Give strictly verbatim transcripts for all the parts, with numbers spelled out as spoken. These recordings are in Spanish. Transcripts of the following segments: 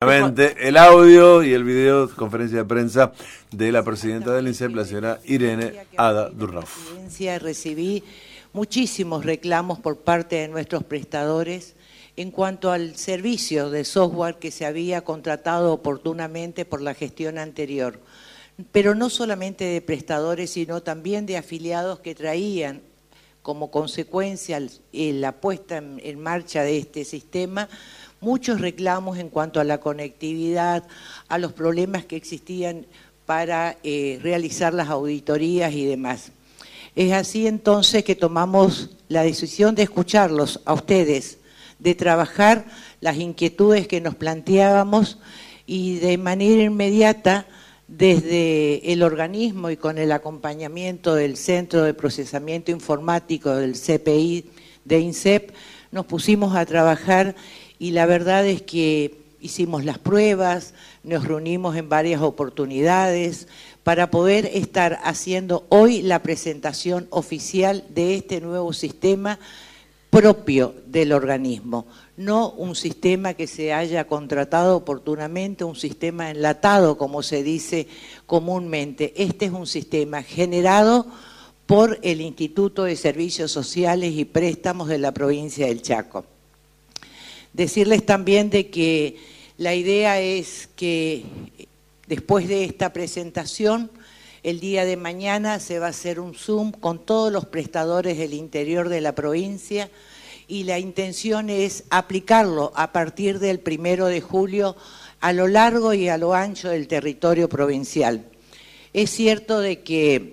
justamente el audio y el video, conferencia de prensa de la presidenta del INSEP, la señora Irene Ada Durrauf. Recibí muchísimos reclamos por parte de nuestros prestadores en cuanto al servicio de software que se había contratado oportunamente por la gestión anterior, pero no solamente de prestadores, sino también de afiliados que traían como consecuencia la puesta en marcha de este sistema muchos reclamos en cuanto a la conectividad, a los problemas que existían para eh, realizar las auditorías y demás. Es así entonces que tomamos la decisión de escucharlos a ustedes, de trabajar las inquietudes que nos planteábamos y de manera inmediata desde el organismo y con el acompañamiento del Centro de Procesamiento Informático del C P I de INSEP, nos pusimos a trabajar y la verdad es que hicimos las pruebas, nos reunimos en varias oportunidades para poder estar haciendo hoy la presentación oficial de este nuevo sistema propio del organismo, no un sistema que se haya contratado oportunamente, un sistema enlatado, como se dice comúnmente. Este es un sistema generado por el Instituto de Servicios Sociales y Préstamos de la provincia del Chaco. Decirles también de que la idea es que después de esta presentación, el día de mañana se va a hacer un Zoom con todos los prestadores del interior de la provincia y la intención es aplicarlo a partir del primero de julio a lo largo y a lo ancho del territorio provincial. Es cierto de que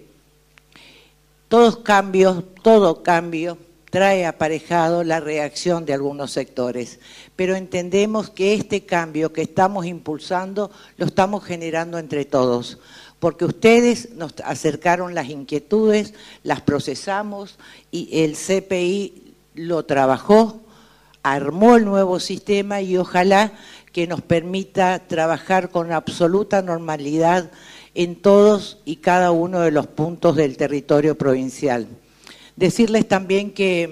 todos cambios, todo cambio trae aparejado la reacción de algunos sectores, pero entendemos que este cambio que estamos impulsando lo estamos generando entre todos, porque ustedes nos acercaron las inquietudes, las procesamos y el C P I lo trabajó, armó el nuevo sistema y ojalá que nos permita trabajar con absoluta normalidad en todos y cada uno de los puntos del territorio provincial. Decirles también que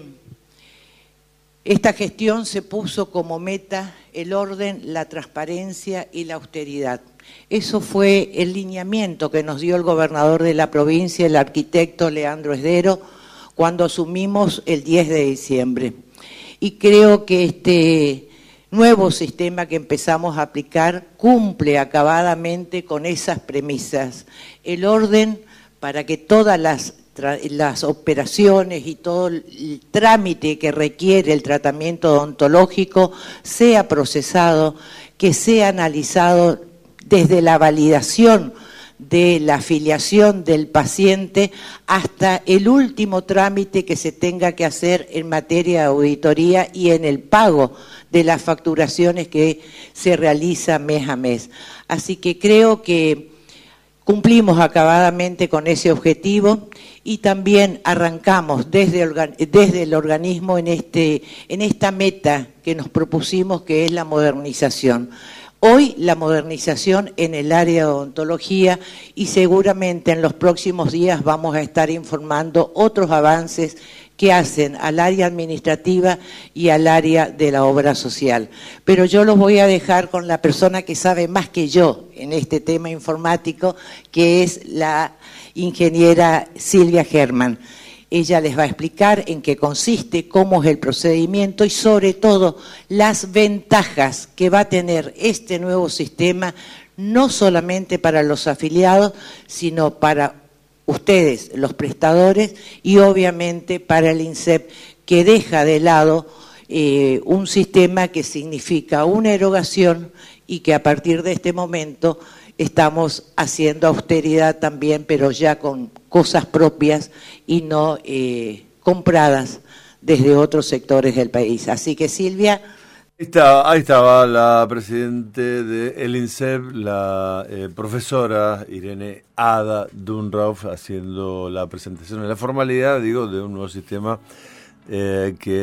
esta gestión se puso como meta el orden, la transparencia y la austeridad. Eso fue el lineamiento que nos dio el gobernador de la provincia, el arquitecto Leandro Esdero, cuando asumimos el diez de diciembre. Y creo que este nuevo sistema que empezamos a aplicar cumple acabadamente con esas premisas. El orden para que todas las las operaciones y todo el trámite que requiere el tratamiento odontológico sea procesado, que sea analizado desde la validación de la afiliación del paciente hasta el último trámite que se tenga que hacer en materia de auditoría y en el pago de las facturaciones que se realiza mes a mes. Así que creo que cumplimos acabadamente con ese objetivo y también arrancamos desde, desde el organismo en, este, en esta meta que nos propusimos, que es la modernización. Hoy la modernización en el área de odontología y seguramente en los próximos días vamos a estar informando otros avances que hacen al área administrativa y al área de la obra social. Pero yo los voy a dejar con la persona que sabe más que yo en este tema informático, que es la ingeniera Silvia Germán. Ella les va a explicar en qué consiste, cómo es el procedimiento y sobre todo las ventajas que va a tener este nuevo sistema, no solamente para los afiliados, sino para ustedes, los prestadores, y obviamente para el INSEP, que deja de lado eh, un sistema que significa una erogación y que a partir de este momento estamos haciendo austeridad también, pero ya con cosas propias y no eh, compradas desde otros sectores del país. Así que Silvia... Ahí estaba, ahí estaba la presidenta del INSEP, la eh, profesora Irene Ada Durrauf, haciendo la presentación en la formalidad, digo, de un nuevo sistema eh, que